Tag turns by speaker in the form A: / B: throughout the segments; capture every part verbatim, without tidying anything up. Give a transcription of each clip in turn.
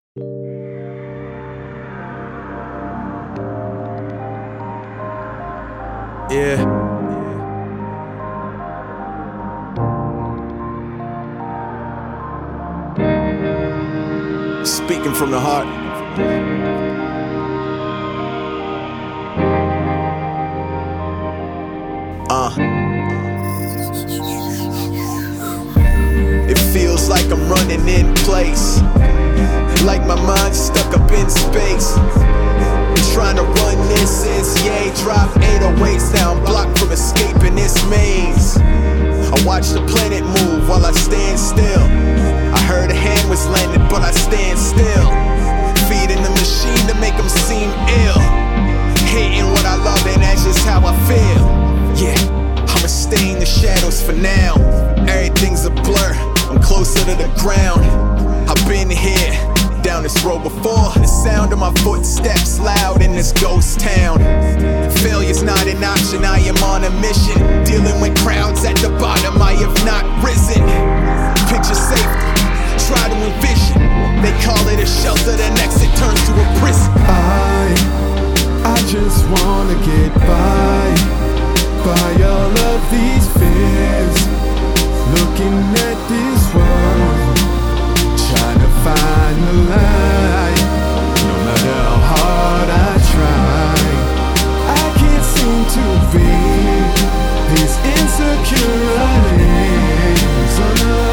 A: Yeah. Speaking from the heart. Uh. It feels like I'm running in place, like my mind's stuck up in space. Been trying to run this since Ye dropped eight oh eights. Now I'm blocked from escaping this maze. I watch the planet move while I stand still. I heard a hand was landed, but I stand still. Feeding the machine to make them seem ill. Hating what I love, and that's just how I feel. Yeah, I'ma stay in the shadows for now. Everything's a blur, I'm closer to the ground. I've been here, down this road before. The sound of my footsteps loud in this ghost town. Failure's not an option, I am on a mission. Dealing with crowds at the bottom, I have not risen. Picture safety, try to envision. They call it a shelter, the next it turns to a prison.
B: I, I just wanna get by, by all of these fears. Looking at this world, trying to find the light. No matter how hard I try, I can't seem to be these insecurities. Oh no.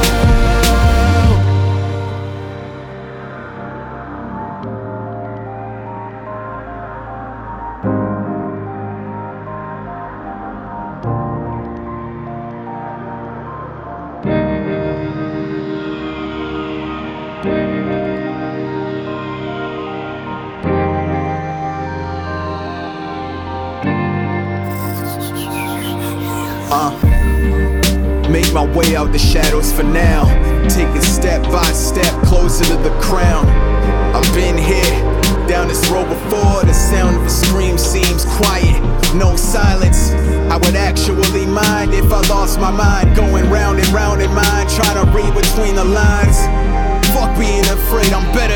A: Uh, make my way out the shadows for now. Taking step by step closer to the crown. I've been here, down this road before. The sound of a scream seems quiet, no silence. I would actually mind if I lost my mind. Going round and round in mind, trying to read between the lines. Fuck being afraid, I'm better